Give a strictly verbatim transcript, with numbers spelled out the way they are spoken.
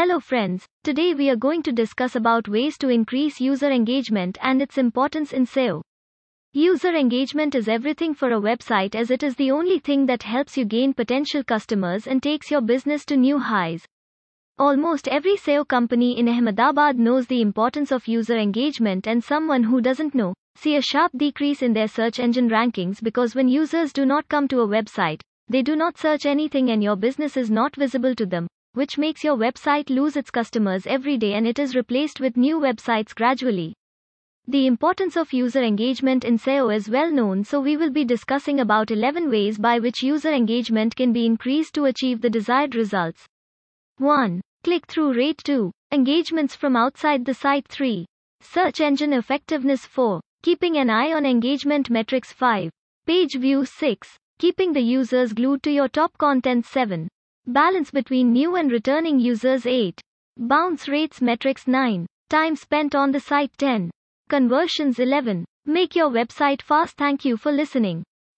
Hello friends, today we are going to discuss about ways to increase user engagement and its importance in S E O. User engagement is everything for a website as it is the only thing that helps you gain potential customers and takes your business to new highs. Almost every S E O company in Ahmedabad knows the importance of user engagement, and someone who doesn't know, see a sharp decrease in their search engine rankings because when users do not come to a website, they do not search anything and your business is not visible to them, which makes your website lose its customers every day and it is replaced with new websites gradually. The importance of user engagement in S E O is well known, so we will be discussing about eleven ways by which user engagement can be increased to achieve the desired results. one. Click-through rate. two. Engagements from outside the site. three. Search engine effectiveness. four. Keeping an eye on engagement metrics. five. Page views. six. Keeping the users glued to your top content. seven. Balance between new and returning users. eight. Bounce rates metrics. nine. Time spent on the site. ten. Conversions. eleven. Make your website fast. Thank you for listening.